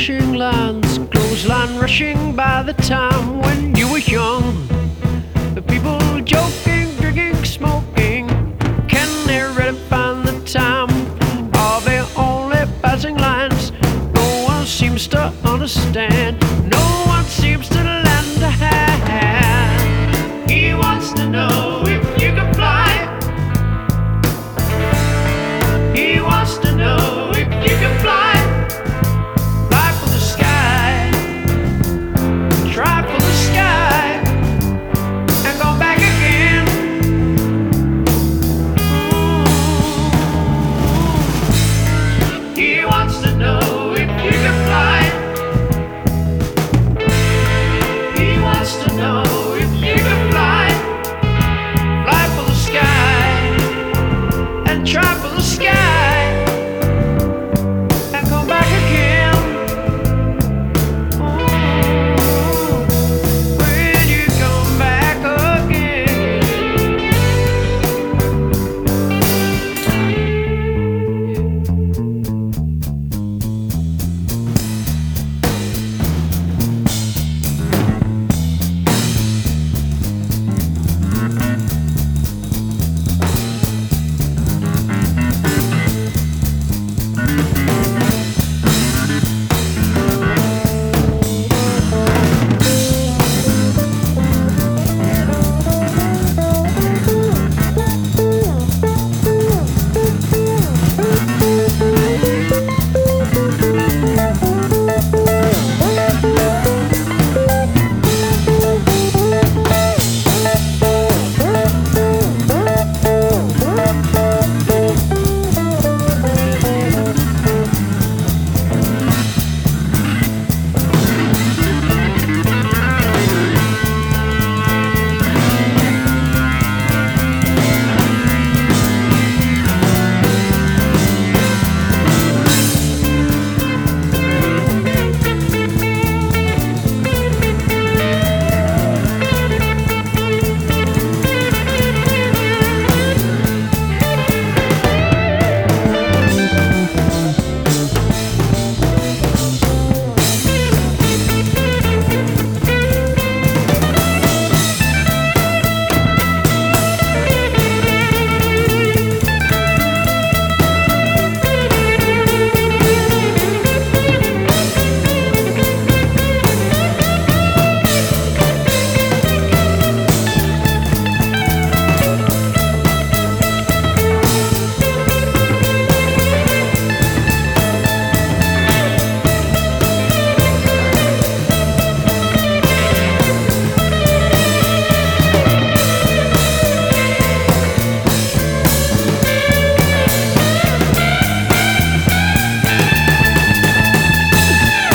washing lines, clothesline rushing by the time when you were young. The people joking, drinking, smoking, can they really find the time? Are they only passing lines? No one seems to understand. No one seems to lend a hand. He wants to know if you can fly. He wants to know if you can fly. Fly for the sky. Try for the sky. And go back again. He wants to know if you can fly. He wants to know if you can fly. Fly for the sky. And try for the sky. And come back again. When you come back again.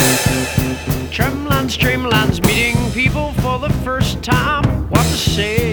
Streamlines meeting people for the first time. What to say?